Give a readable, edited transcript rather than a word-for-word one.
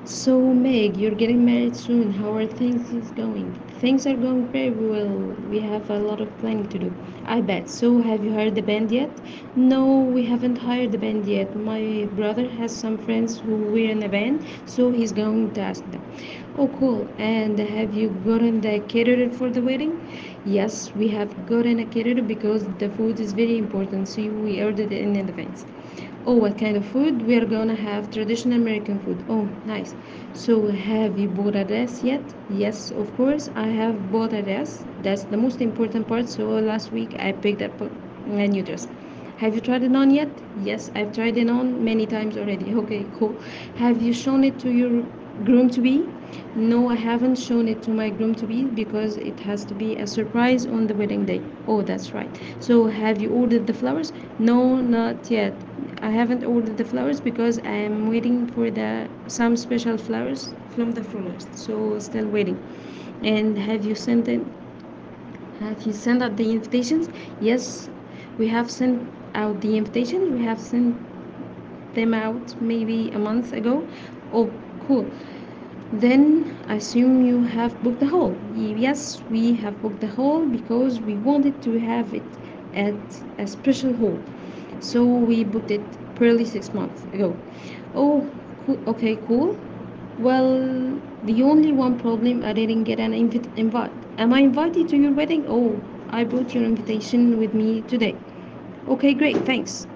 So, Meg, you're getting married soon. How are things is going? Things are going very well. We have a lot of planning to do. I bet. So, have you hired the band yet? No, we haven't hired the band yet. My brother has some friends who were in a band, so he's going to ask them. Oh, cool. And have you gotten the caterer for the wedding? Yes, we have gotten a caterer because the food is very important, so we ordered it in advance. Oh, what kind of food? We are gonna have traditional American food. Oh, nice. So, have you bought a dress yet? Yes, of course, I have bought a dress. That's the most important part. So, last week I picked up a new dress. Have you tried it on yet? Yes, I've tried it on many times already. Okay, cool. Have you shown it to your groom to be? No, I haven't shown it to my groom to be because it has to be a surprise on the wedding day. Oh, that's right. So, have you ordered the flowers? No, not yet. I haven't ordered the flowers because I am waiting for the some special flowers from the florist. So, still waiting. And have you sent out the invitations? Yes, we have sent out the invitations. We have sent them out maybe a month ago. Oh, cool. Then I assume you have booked the hall. Yes, we have booked the hall because we wanted to have it at a special hall. So we booked it probably 6 months ago. Oh, okay, cool. Well, the only one problem, I didn't get an invite. Am I invited to your wedding? Oh, I brought your invitation with me today. Okay, great, thanks.